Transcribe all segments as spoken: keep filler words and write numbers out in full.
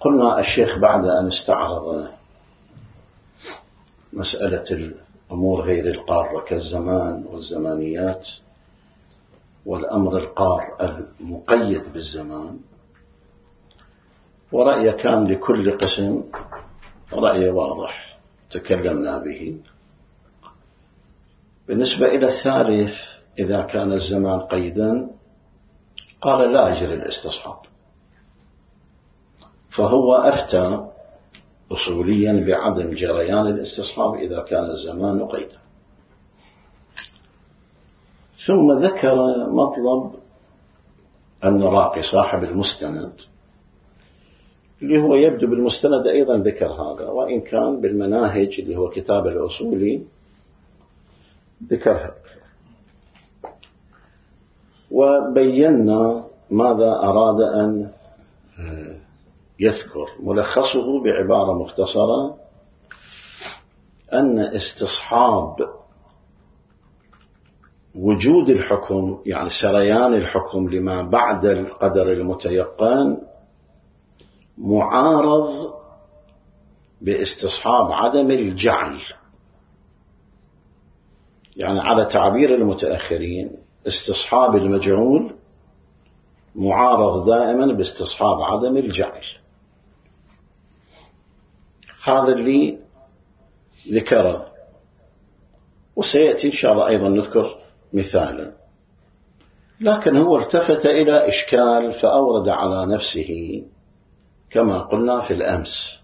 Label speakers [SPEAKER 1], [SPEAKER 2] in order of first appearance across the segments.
[SPEAKER 1] قلنا الشيخ بعد أن استعرض مسألة الأمور غير القارة كالزمان والزمانيات والأمر القار المقيد بالزمان، ورأي كان لكل قسم رأي واضح تكلمنا به. بالنسبة إلى الثالث إذا كان الزمان قيدا قال لا يجري الاستصحاب، فهو أفتى أصوليا بعدم جريان الاستصحاب إذا كان الزمان قيدا. ثم ذكر مطلب النراقي صاحب المستند، اللي هو يبدو بالمستند أيضا ذكر هذا، وإن كان بالمناهج اللي هو كتاب الأصولي ذكرها. وبينا ماذا أراد أن يذكر، ملخصه بعبارة مختصرة أن استصحاب وجود الحكم، يعني سريان الحكم لما بعد القدر المتيقن، معارض باستصحاب عدم الجعل. يعني على تعبير المتأخرين استصحاب المجعول معارض دائما باستصحاب عدم الجعل. هذا اللي ذكره، وسيأتي إن شاء الله أيضا نذكر مثالا. لكن هو التفت إلى إشكال فأورد على نفسه كما قلنا في الأمس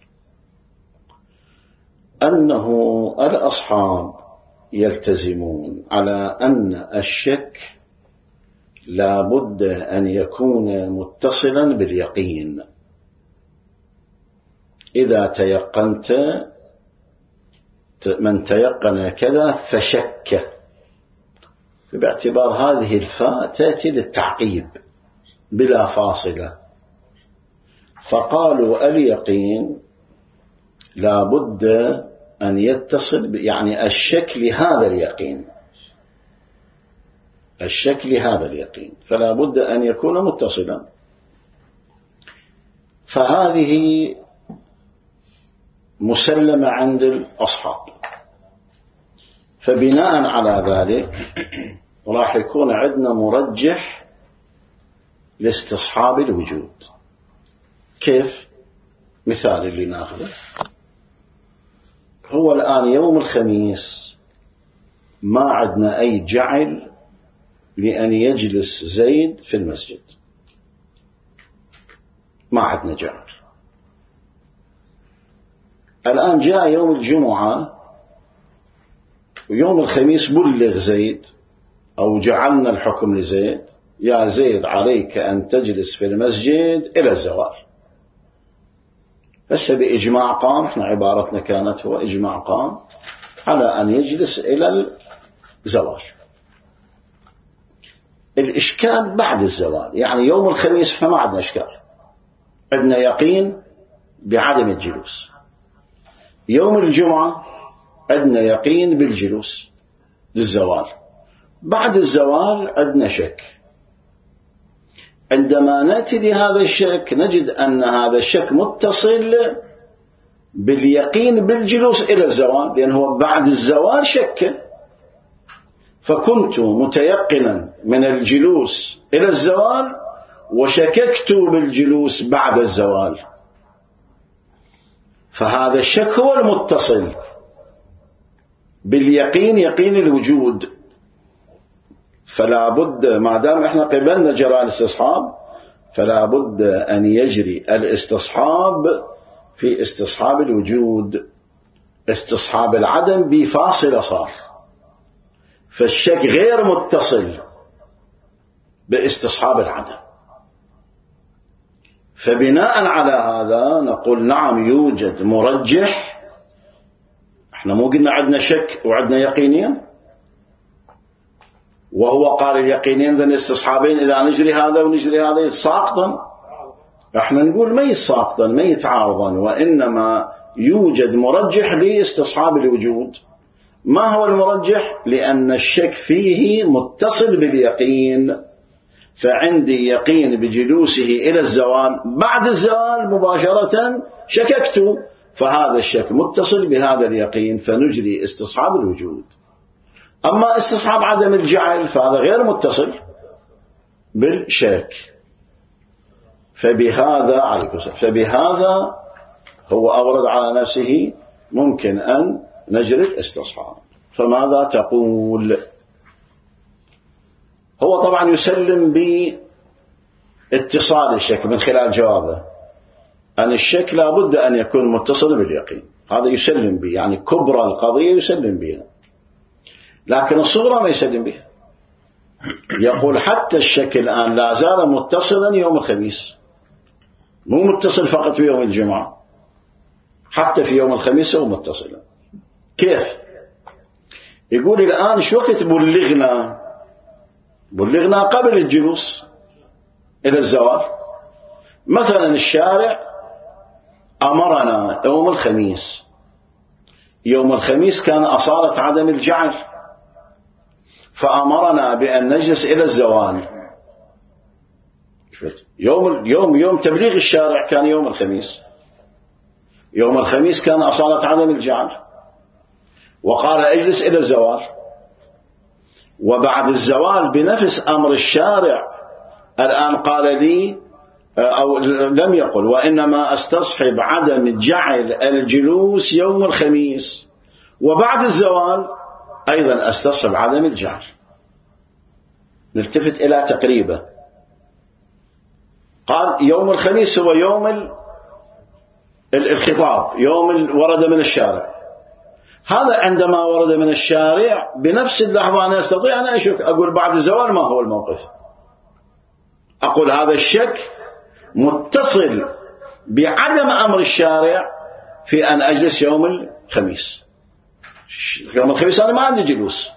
[SPEAKER 1] أنه الأصحاب يلتزمون على أن الشك لا بد أن يكون متصلا باليقين. إذا تيقنت، من تيقن كذا فشك، باعتبار هذه الفاء تأتي للتعقيب بلا فاصلة، فقالوا اليقين لا بد أن يتصل، يعني الشك لهذا اليقين، الشك لهذا اليقين فلا بد أن يكون متصلا. فهذه مسلمة عند الأصحاب، فبناء على ذلك راح يكون عندنا مرجح لاستصحاب الوجود. كيف؟ مثال اللي ناخذه، هو الآن يوم الخميس ما عندنا أي جعل لأن يجلس زيد في المسجد، ما عندنا جعل. الآن جاء يوم الجمعة ويوم الخميس بلغ زيد أو جعلنا الحكم لزيد، يا زيد عليك أن تجلس في المسجد إلى الزوال. بس بإجماع قام، احنا عبارتنا كانت هو إجماع قام على أن يجلس إلى الزوال. الإشكال بعد الزوال، يعني يوم الخميس احنا ما عندنا إشكال، عندنا يقين بعدم الجلوس. يوم الجمعة عندنا يقين بالجلوس للزوال. بعد الزوال عندنا شك. عندما نأتي لهذا الشك نجد أن هذا الشك متصل باليقين بالجلوس إلى الزوال، لأنه بعد الزوال شك، فكنت متيقنا من الجلوس إلى الزوال وشككت بالجلوس بعد الزوال، فهذا الشك هو المتصل باليقين، يقين الوجود. فلا بد ما دام احنا قبلنا جرى الاستصحاب فلا بد أن يجري الاستصحاب في استصحاب الوجود. استصحاب العدم بفاصلة صار، فالشك غير متصل باستصحاب العدم. فبناء على هذا نقول نعم يوجد مرجح. احنا مو قلنا عندنا شك وعندنا يقينين، وهو قال اليقينين ذن استصحابين إذا نجري هذا ونجري هذا ساقطا. احنا نقول ما يساقطا ما يتعارضا، وإنما يوجد مرجح لاستصحاب الوجود. ما هو المرجح؟ لأن الشك فيه متصل باليقين، فعندي يقين بجلوسه إلى الزوال، بعد الزوال مباشرة شككت، فهذا الشك متصل بهذا اليقين، فنجري استصحاب الوجود. أما استصحاب عدم الجعل فهذا غير متصل بالشك. فبهذا عليكم السلام فبهذا هو أورد على نفسه ممكن أن نجري الاستصحاب. فماذا تقول؟ هو طبعا يسلم باتصال الشك من خلال جوابه أن الشك لا بد أن يكون متصل باليقين، هذا يسلم به، يعني كبرى القضية يسلم بها، لكن الصغرى ما يسلم بها. يقول حتى الشك الآن لا زال متصلا يوم الخميس، مو متصل فقط في يوم الجمعة، حتى في يوم الخميس هو متصلا. كيف؟ يقول الآن شو وقت بلغنا؟ بلغنا قبل الجلوس إلى الزوال. مثلا الشارع أمرنا يوم الخميس، يوم الخميس كان أصالة عدم الجعل، فأمرنا بأن نجلس إلى الزوال. يوم يوم يوم تبليغ الشارع كان يوم الخميس، يوم الخميس كان أصالة عدم الجعل، وقال اجلس إلى الزوال. وبعد الزوال بنفس أمر الشارع الآن قال لي، أو لم يقل، وإنما استصحب عدم جعل الجلوس يوم الخميس، وبعد الزوال أيضا استصحب عدم الجعل. نلتفت إلى تقريبه. قال يوم الخميس هو يوم الخطاب، يوم ورد من الشارع. هذا عندما ورد من الشارع بنفس اللحظة أنا أستطيع أن أشك، أقول بعد الزوال ما هو الموقف؟ أقول هذا الشك متصل بعدم أمر الشارع في أن أجلس يوم الخميس. يوم الخميس أنا ما عندي جلوس،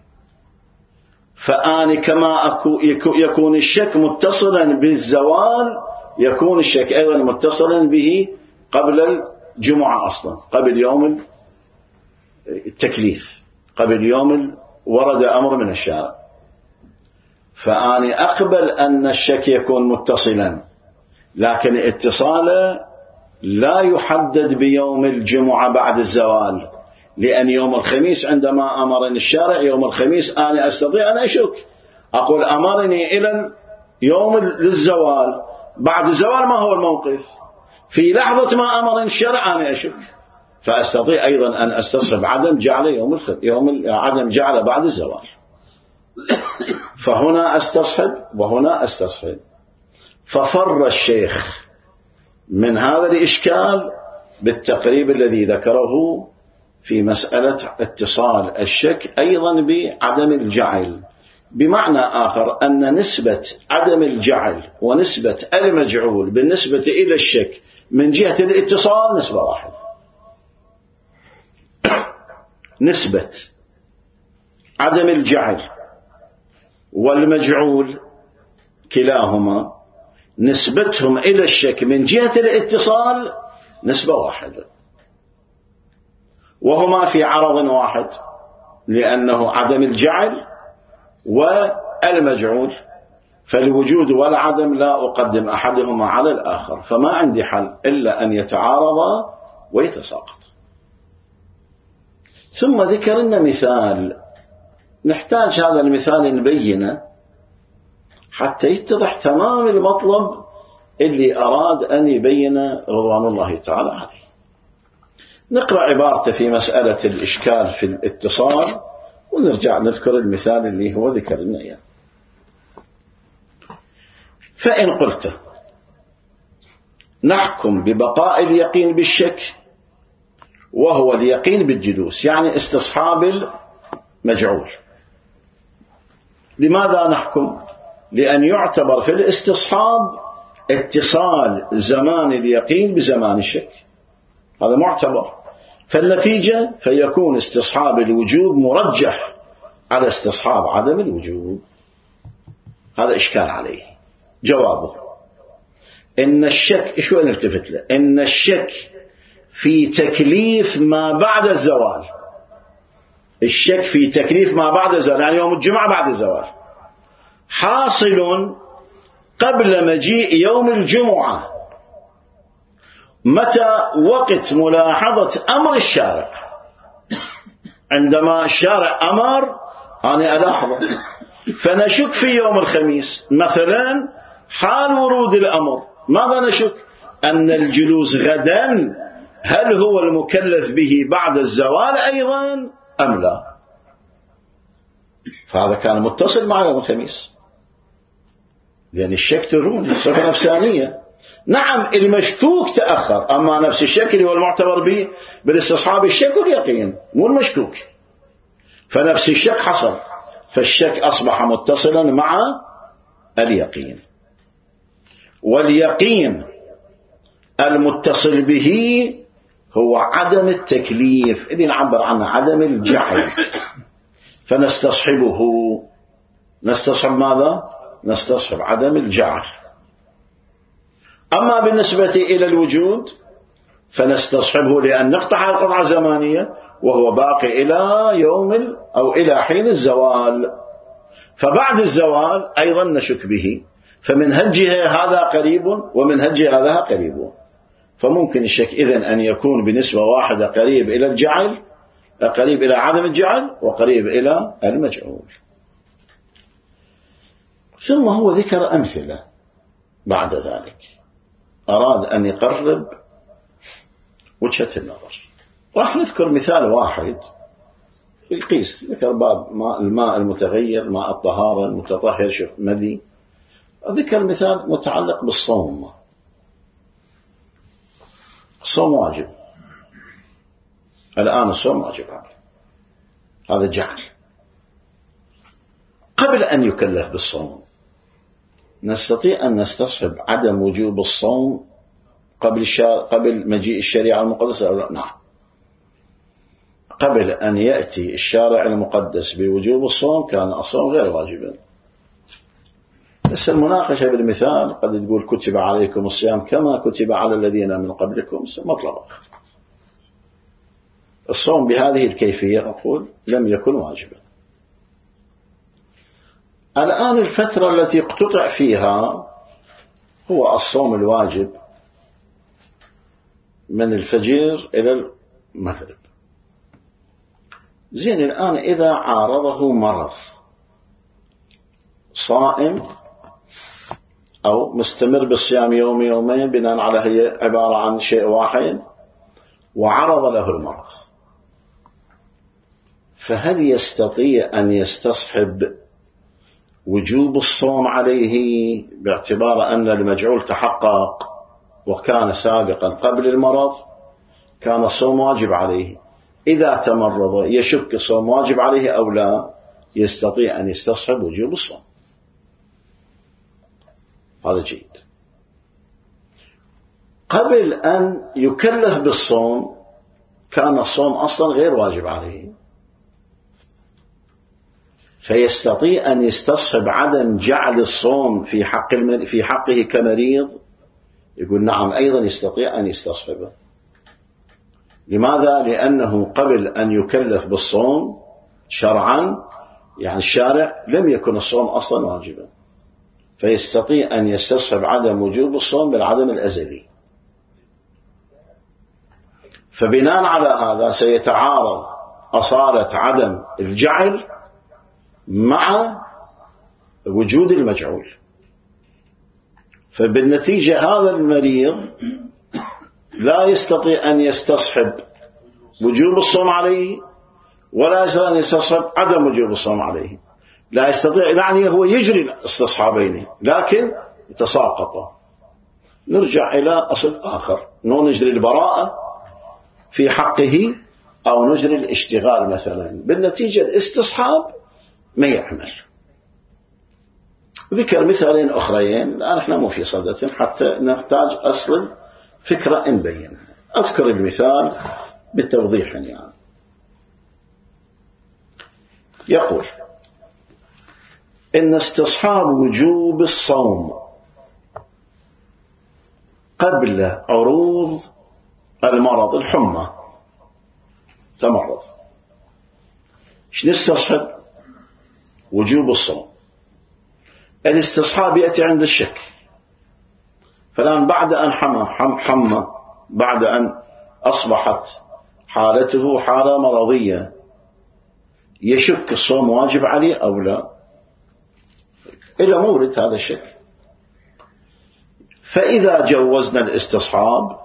[SPEAKER 1] فأنا كما يكون الشك متصلا بالزوال، يكون الشك أيضا متصلا به قبل الجمعة أصلا، قبل يوم التكليف، قبل يوم ورد أمر من الشارع. فأنا أقبل أن الشك يكون متصلا، لكن اتصاله لا يحدد بيوم الجمعة بعد الزوال، لأن يوم الخميس عندما أمرني الشارع يوم الخميس أنا أستطيع أن أشك، أقول أمرني إلى يوم للزوال، بعد الزوال ما هو الموقف؟ في لحظة ما أمرني الشارع أنا أشك، فأستطيع أيضا أن أستصحب عدم جعل يوم الخ... يوم عدم جعل بعد الزوال. فهنا أستصحب وهنا أستصحب. ففر الشيخ من هذا الإشكال بالتقريب الذي ذكره في مسألة اتصال الشك أيضا بعدم الجعل، بمعنى آخر أن نسبة عدم الجعل ونسبة المجعول بالنسبة إلى الشك من جهة الاتصال نسبة واحدة. نسبة عدم الجعل والمجعول كلاهما نسبتهم إلى الشك من جهة الاتصال نسبة واحدة، وهما في عرض واحد، لأنه عدم الجعل والمجعول، فالوجود والعدم لا أقدم أحدهما على الآخر، فما عندي حل إلا أن يتعارضا ويتساقطا. ثم ذكر لنا مثال، نحتاج هذا المثال نبينه حتى يتضح تمام المطلب اللي أراد أن يبين رضوان الله تعالى عليه. نقرأ عبارته في مسألة الإشكال في الاتصال ونرجع نذكر المثال اللي هو ذكر لنا إياه. فإن قلت نحكم ببقاء اليقين بالشك وهو اليقين بالجلوس، يعني استصحاب المجعول. لماذا نحكم؟ لأن يعتبر في الاستصحاب اتصال زمان اليقين بزمان الشك، هذا معتبر، فالنتيجة فيكون استصحاب الوجوب مرجح على استصحاب عدم الوجوب. هذا إشكال عليه. جوابه إن الشك، شو نلتفت له؟ إن الشك في تكليف ما بعد الزوال، الشك في تكليف ما بعد الزوال يعني يوم الجمعة بعد الزوال، حاصل قبل مجيء يوم الجمعة. متى؟ وقت ملاحظة أمر الشارع. عندما الشارع أمر أنا ألاحظه، فنشك في يوم الخميس مثلا حال ورود الأمر. ماذا نشك؟ أن الجلوس غدا هل هو المكلف به بعد الزوال أيضا أم لا؟ فهذا كان متصل مع يوم الخميس، لأن الشك ترون صفة نفسانية. نعم المشكوك تأخر، أما نفس الشك اللي هو المعتبر به بالاستصحاب الشك واليقين مو المشكوك، فنفس الشك حصل، فالشك أصبح متصلا مع اليقين. واليقين المتصل به هو عدم التكليف اللي نعبر عنه عدم الجعل، فنستصحبه. نستصحب ماذا؟ نستصحب عدم الجعل. أما بالنسبة إلى الوجود فنستصحبه لأن نقطع القطعة الزمانية وهو باقي إلى يوم أو إلى حين الزوال، فبعد الزوال أيضا نشك به، فمن هجه هذا قريب ومن هجه هذا قريب. فممكن الشك إذن أن يكون بنسبة واحدة قريب إلى الجعل، قريب إلى عدم الجعل، وقريب إلى المجعول. ثم هو ذكر أمثلة بعد ذلك، أراد أن يقرب وجهة النظر. راح نذكر مثال واحد في القيس. ذكر باب ماء الماء المتغير، ماء الطهارة المتطهر، شوف مذي. ذكر مثال متعلق بالصوم. الصوم واجب الآن، الصوم واجب عليه، هذا جعل. قبل أن يكلف بالصوم نستطيع أن نستصحب عدم وجوب الصوم قبل قبل مجيء الشريعة المقدسة أو لا؟ نعم. قبل أن يأتي الشارع المقدس بوجوب الصوم كان الصوم غير واجبا. بس المناقشة بالمثال قد تقول كتب عليكم الصيام كما كتب على الذين من قبلكم، مطلب آخر. الصوم بهذه الكيفية أقول لم يكن واجبا. الآن الفترة التي اقتطع فيها هو الصوم الواجب من الفجر إلى المغرب. زين، الآن إذا عارضه مرض، صائم أو مستمر بالصيام يوم يومين بناء على هي عبارة عن شيء واحد، وعرض له المرض، فهل يستطيع أن يستصحب وجوب الصوم عليه باعتبار أن المجعول تحقق وكان سابقا قبل المرض؟ كان الصوم واجب عليه. إذا تمرض يشك الصوم واجب عليه أو لا، يستطيع أن يستصحب وجوب الصوم. هذا جيد. قبل أن يكلف بالصوم كان الصوم أصلا غير واجب عليه، فيستطيع أن يستصحب عدم جعل الصوم في حق في حقه كمريض. يقول نعم، أيضا يستطيع أن يستصحبه. لماذا؟ لأنه قبل أن يكلف بالصوم شرعا، يعني الشارع، لم يكن الصوم أصلا واجبا، فيستطيع أن يستصحب عدم وجوب الصوم بالعدم الأزلي. فبناء على هذا سيتعارض أصالة عدم الجعل مع وجود المجعول، فبالنتيجة هذا المريض لا يستطيع أن يستصحب وجوب الصوم عليه، ولا يستطيع أن يستصحب عدم وجوب الصوم عليه. لا يستطيع، يعني هو يجري الاستصحابين لكن يتساقط. نرجع إلى أصل آخر، نو نجري البراءة في حقه أو نجري الاشتغال مثلا، بالنتيجة الاستصحاب ما يعمل. ذكر مثالين أخرين، الآن احنا مو في صدة حتى نحتاج أصل فكرة نبينها. أذكر المثال بالتوضيح يعني. يقول إن استصحاب وجوب الصوم قبل عروض المرض، الحمى تمرض، ايش نستصحب؟ وجوب الصوم. الاستصحاب يأتي عند الشك، فلان بعد أن حمى حمى بعد أن أصبحت حالته حالة مرضية، يشك الصوم واجب عليه أو لا؟ إلى مورد هذا الشك. فإذا جوزنا الاستصحاب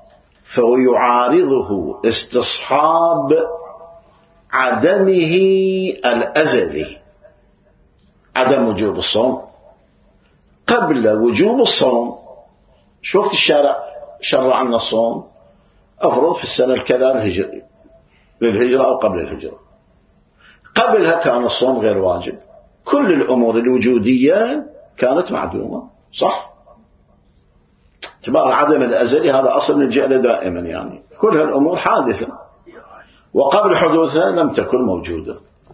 [SPEAKER 1] فيعارضه استصحاب عدمه الأزلي، عدم وجوب الصوم. قبل وجوب الصوم شو وقت الشارع شرع عنا الصوم؟ أفرض في السنة الكذا الهجري للهجرة أو قبل الهجرة، قبلها كان الصوم غير واجب، كل الأمور الوجودية كانت معدومة، صح؟ اعتبار عدم الأزلي هذا أصل نلجأ له دائما، يعني كل هالأمور حادثة وقبل حدوثها لم تكن موجودة.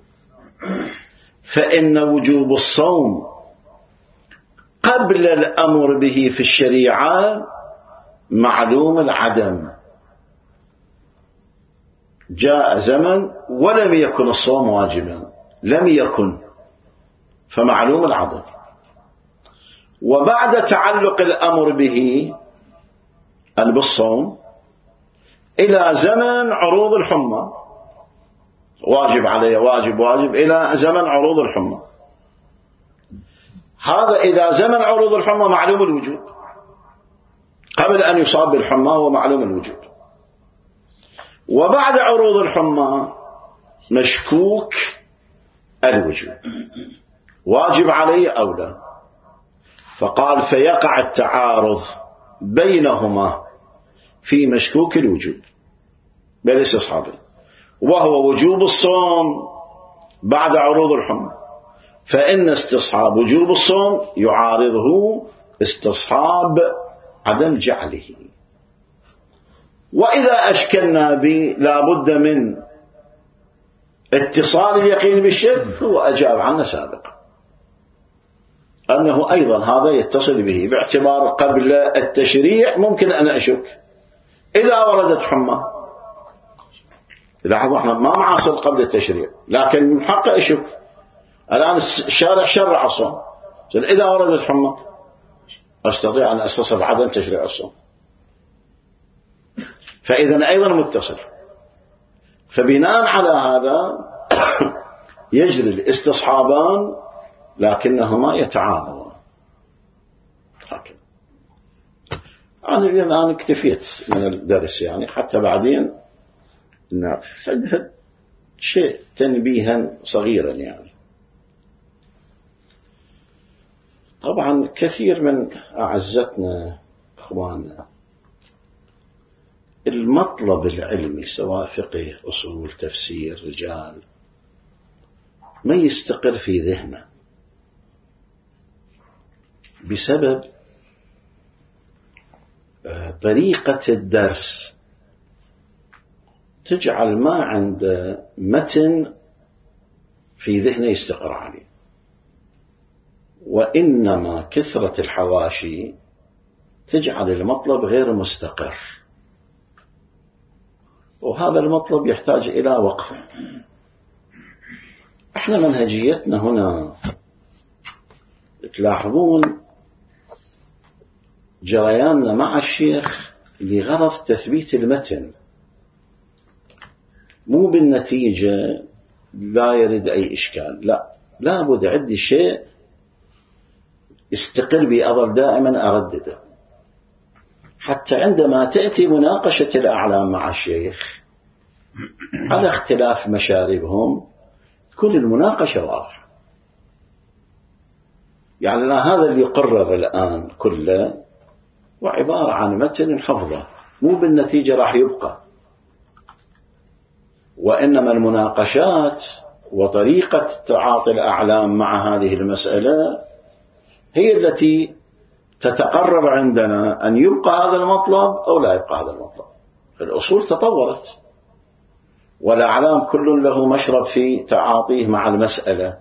[SPEAKER 1] فإن وجوب الصوم قبل الأمر به في الشريعة معلوم العدم، جاء زمن ولم يكن الصوم واجبا، لم يكن، فمعلوم العدم. وبعد تعلق الأمر به أن بالصوم إلى زمن عروض الحمى، واجب عليه واجب واجب إلى زمن عروض الحمى، هذا إذا زمن عروض الحمى معلوم الوجود، قبل أن يصاب بالحمى هو معلوم الوجود. وبعد عروض الحمى مشكوك الوجود، واجب عليه أو لا. فقال فيقع التعارض بينهما في مشكوك الوجود بالاستصحاب، وهو وجوب الصوم بعد عروض الحمى، فإن استصحاب وجوب الصوم يعارضه استصحاب عدم جعله. وإذا أشكلنا به لا بد من اتصال اليقين بالشك، هو أجاب عنه سابقا أنه أيضا هذا يتصل به، باعتبار قبل التشريع ممكن أن أشك إذا وردت حمى. لاحظوا احنا ما معاصر قبل التشريع، لكن من حقه أشك. الآن الشارع شرع الصوم، إذا وردت حمى أستطيع أن أستصف عدم تشريع الصوم، فإذا أيضا متصل. فبناء على هذا يجري الاستصحابان لكنهما يتعارضان. هكذا. أنا الآن اكتفيت من الدرس، يعني حتى بعدين نعرف شيء تنبيها صغيرا. يعني طبعا كثير من أعزتنا إخواننا المطلب العلمي سواء فقه أصول تفسير رجال ما يستقر في ذهنه بسبب طريقة الدرس تجعل ما عند متن في ذهنه يستقر عليه، وإنما كثرة الحواشي تجعل المطلب غير مستقر، وهذا المطلب يحتاج إلى وقف. احنا منهجيتنا هنا تلاحظون جرياننا مع الشيخ لغرض تثبيت المتن، مو بالنتيجة لا يرد أي إشكال، لا، لابد عندي شيء استقل بي أظل دائما أردده، حتى عندما تأتي مناقشة الأعلام مع الشيخ على اختلاف مشاربهم كل المناقشة واضحة. يعني هذا اللي يقرر الآن كله وعبارة عن متن حفظه، مو بالنتيجة راح يبقى، وإنما المناقشات وطريقة تعاطي الأعلام مع هذه المسألة هي التي تتقرب عندنا أن يبقى هذا المطلب أو لا يبقى هذا المطلب. الأصول تطورت والأعلام كل له مشرب في تعاطيه مع المسألة،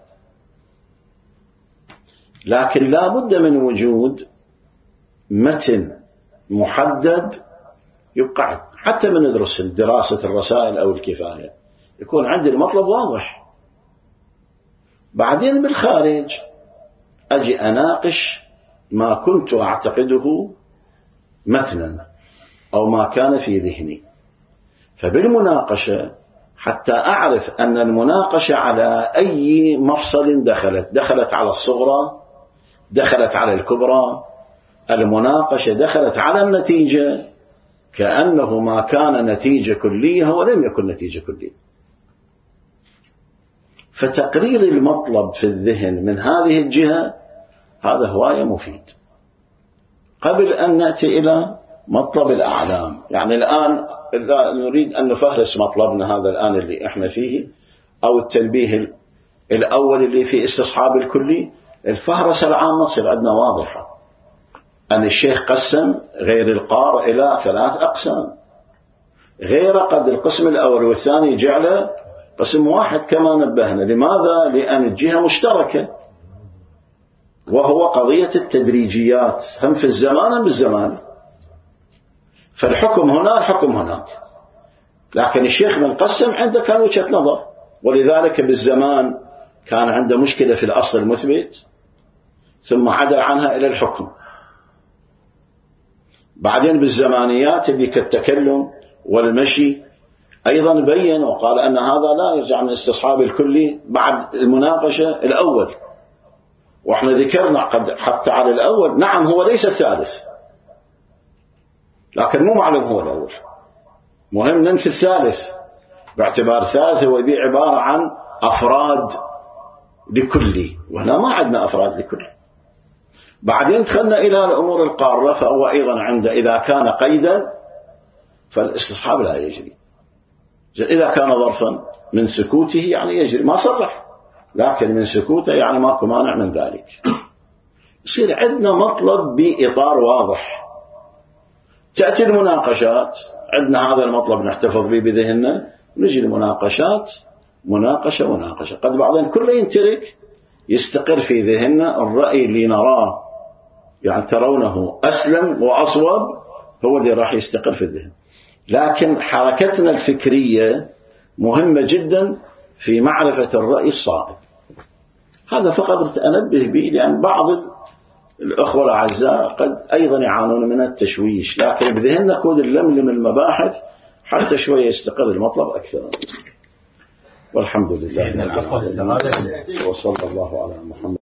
[SPEAKER 1] لكن لا بد من وجود متن محدد يبقى. حتى من ندرس دراسة الرسائل أو الكفاية يكون عندي المطلب واضح، بعدين بالخارج أجي أناقش ما كنت أعتقده متنا أو ما كان في ذهني. فبالمناقشة حتى أعرف أن المناقشة على أي مفصل دخلت، دخلت على الصغرى، دخلت على الكبرى، المناقشة دخلت على النتيجة، كأنه ما كان نتيجة كلية ولم يكن نتيجة كلية. فتقرير المطلب في الذهن من هذه الجهة هذا هواية مفيد. قبل أن نأتي إلى مطلب الأعلام، يعني الآن نريد أن نفهرس مطلبنا هذا الآن اللي إحنا فيه، أو التنبيه الأول اللي في استصحاب الكلي. الفهرسة العامة تصير عندنا واضحة، أن الشيخ قسم غير القار إلى ثلاث أقسام، غير قد القسم الأول والثاني جعله قسم واحد كما نبهنا. لماذا؟ لأن الجهة مشتركة، وهو قضية التدريجيات، هم في الزمان هم بالزمان. فالحكم هنا الحكم هناك، لكن الشيخ من قسم عنده كان وجهة نظر، ولذلك بالزمان كان عنده مشكلة في الأصل المثبت، ثم عدل عنها إلى الحكم. بعدين بالزمانيات اللي كالتكلم والمشي أيضا بين وقال أن هذا لا يرجع من استصحاب الكلي بعد المناقشة الأول. وإحنا ذكرنا قد حتى على الأول نعم هو ليس الثالث، لكن مو معلوم هو الأول، مهم ننفي الثالث، باعتبار الثالث هو يبيع عبارة عن أفراد لكلي، وهنا ما عندنا أفراد لكلي. بعدين دخلنا إلى الأمور القارة، فهو أيضا عنده إذا كان قيدا فالاستصحاب لا يجري، إذا كان ظرفا من سكوته يعني يجري، ما صرح لكن من سكوته يعني ماكو مانع من ذلك. يصير عندنا مطلب بإطار واضح. تأتي المناقشات، عندنا هذا المطلب نحتفظ به بذهننا، نجي المناقشات مناقشة مناقشة، قد بعضين كله ينترك، يستقر في ذهننا الرأي اللي نراه يعني ترونه أسلم وأصوب هو اللي راح يستقر في الذهن. لكن حركتنا الفكرية مهمة جدا في معرفة الرأي الصائب. هذا فقط أنبه به، لأن بعض الأخوة الأعزاء قد أيضا يعانون من التشويش، لكن بذهننا كود اللملم المباحث حتى شوية يستقر المطلب أكثر. والحمد لله وصلى الله على محمد.